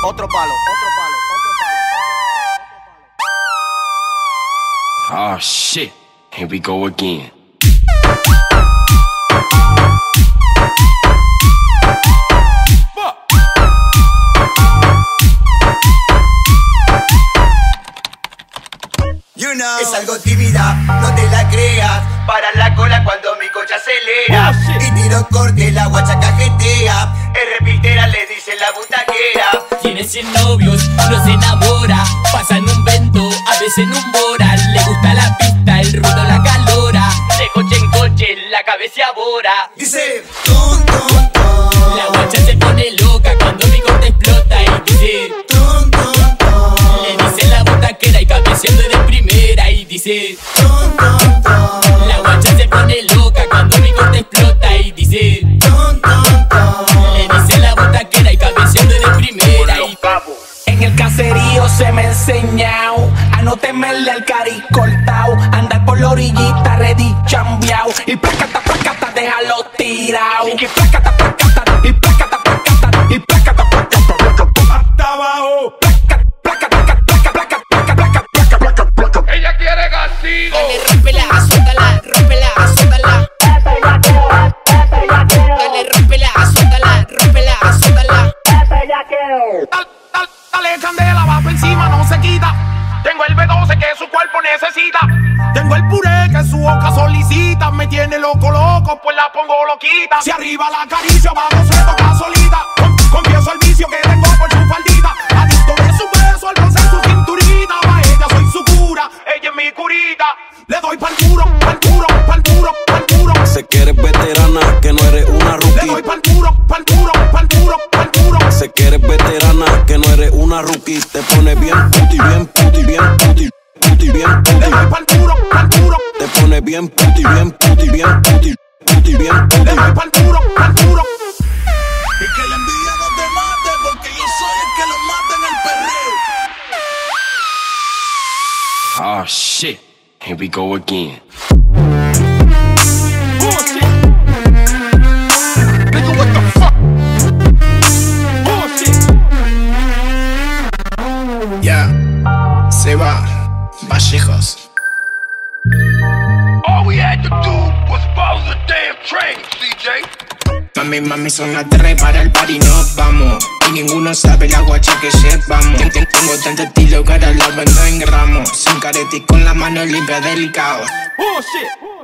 otro palo, otro palo, otro palo. Oh shit, here we go again. You know. Es algo tímida, no te la creas. Para la cola cuando mi coche acelera. Y tiro corte, la guacha cajetea. Es repitera, le dice la butaquera. Tiene 100 novios, no se enamora. Pasa en un vento, a veces en un bora. Le gusta la pista, el ruido la calora. De coche en coche, la cabeza abora. Dice, ton, ton, ton. La guacha se pone loca cuando mi corte explota y dice, ton, ton, ton. le dice la butaquera y cabeceando de primera y dice, Ton, ton, ton. la guacha se pone loca cuando mi corte explota y dice, Ton, ton, ton. le dice la butaquera y cabeceando de primera y en el caserío se me ha enseñado a no temerle al cari cortao, andar por la orillita ready chambeao y placata, déjalo tirao. Y placata, y placata, y placata, hasta abajo. Ella quiere castigo. Dale, rómpela, azótala, rómpela, azótala. Dale, rómpela, azótala, rómpela, azótala. Dale candela, va por encima, no se quita. Tengo el B12 que su cuerpo necesita. Tengo el puré que su boca solicita. Me tiene loco, pues la pongo loquita. Si arriba la acaricio, abajo se toca solita. Confieso el vicio que tengo por su faldita. Adicto de su beso, al rozar su cinturita. Pa' ella soy su cura, ella es mi curita. Le doy pa'l duro, pa'l duro, pa'l duro, pa'l duro. Sé que eres veterana, que no eres una rookie. Le doy pa'l duro, pa'l duro, pa'l duro, pa'l duro. Sé que eres veterana, que no eres una rookie. Te pone bien puti, bien puti, bien puti, puti, bien puti. Le doy pa'l duro, pa'l duro. Te pone bien puti, bien puti, bien puti, puti, bien puti. Le doy pa'l duro, pa'l duro. Y que la envidia no te mate, porque yo soy el que lo mata en el perreo. Oh shit, here we go again. Bullshit. Nigga, what the fuck? Bullshit. Ya, se va, Vallejos. All we had to do was follow the damn train, CJ. Mami, son las 3 para el party, nos vamos. Y ninguno sabe la guacha que llevamos. Tengo tanto estilo que ahora la vendo en gramos. Sin careta y con la mano limpia del caos. Bullshit.